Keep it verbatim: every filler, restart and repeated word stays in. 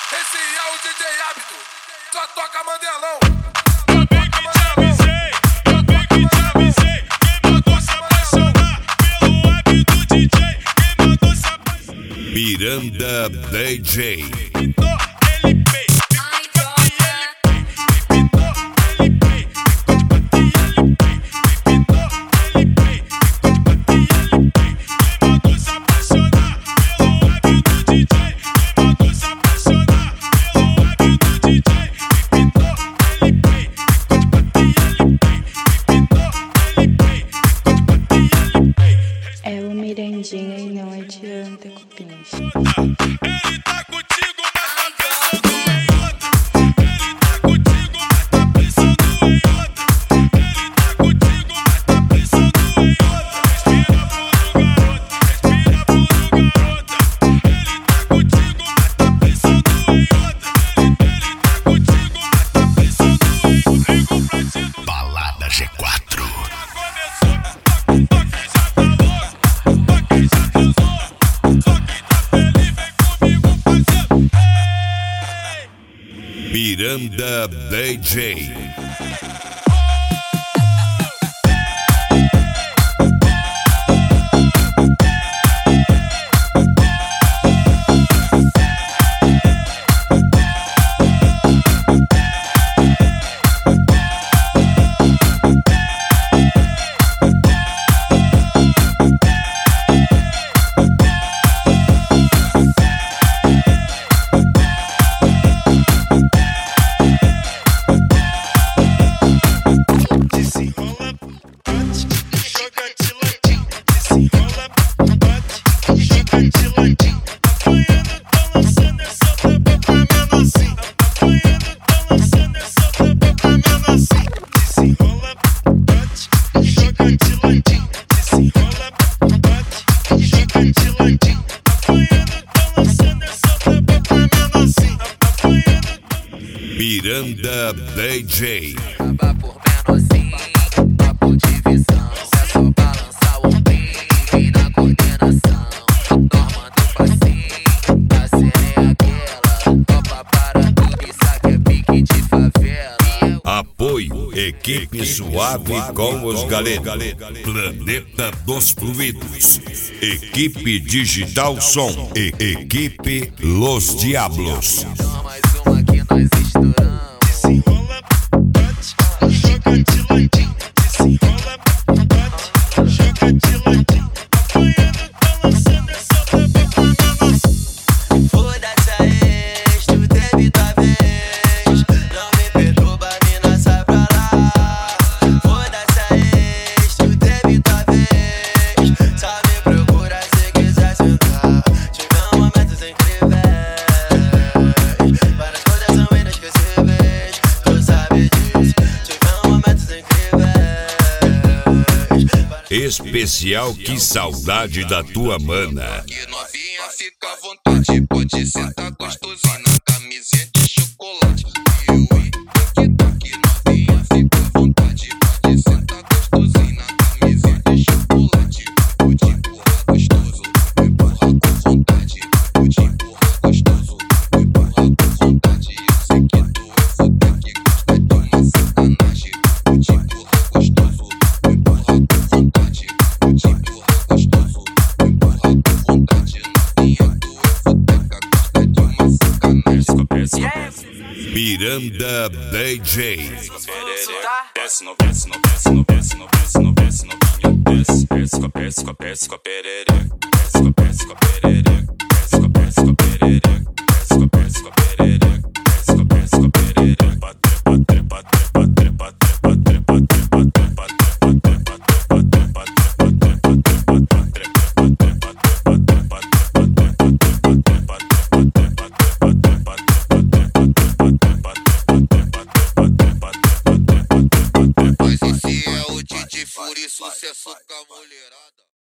Esse é o D J Hábito, só toca Mandelão. Eu bem que te avisei, eu bem que te avisei. Quem mandou se apaixonar pelo hábito D J? Quem mandou se apaixonar? Miranda D J. É o Mirandinha e não adianta cupins. Ele tá contigo, mas tá pensando em outra. Ele tá contigo, mas tá pensando em outra. Ele tá contigo, mas tá pensando em outra. Respira puro, garota. Respira puro, garota. Ele tá contigo, mas tá pensando em outra. Ele tá contigo, mas tá pensando em outra. Ligo pra ti do Balada G quatro. Miranda D J. Miranda D J. Acaba por menorzinho, papo de visão. É só balançar o ombrinho e na coordenação. Normando o passinho, a cena é aquela. Topa para tudo, isso aqui é pique de favela. Apoio Equipe Suave com os Galera. Planeta dos Fluidos. Equipe Digital Som. E Equipe Los Diablos. Então mais uma que nós estouramos. Desenrola, bate, joga de ladinho. Desenrola, bate, joga de ladinho. Apanhando, tá lançando essa braba pra menorzinho. Foda-se a ex, tu teve tua vez. Não me perturba, mina, sai pra lá. Foda-se a ex, tu teve tua vez. Só me procura se quiser sentar. Tiver momentos incríveis, várias coisas são inesquecíveis. Tu sabe disso. Tiver momentos incríveis. Especial Que Saudade da Tua Mana. Que novinha fica à vontade, pode sentar gostosinho na camisinha de chocolate. Eu e aqui tá que novinha fica à vontade, pode sentar gostosinho na camisinha de chocolate. Vou te empurrar gostoso, vou empurrar com vontade. Vou te empurrar gostoso, vou empurrar com vontade. Eu sei que tu é foda que gosta de uma sacanagem. Vou te empurrar gostoso, vou empurrar com vontade. Vou te empurrar gostoso, vou empurrar com vontade. Novinha, tu é foda que gosta de uma sacanagem. Miranda D J. Desce, no desce, no desce, no desce, no desce, no desce, novinha, desce. Desce com a desce com a desce com a perereca. Desce com a desce com a perereca.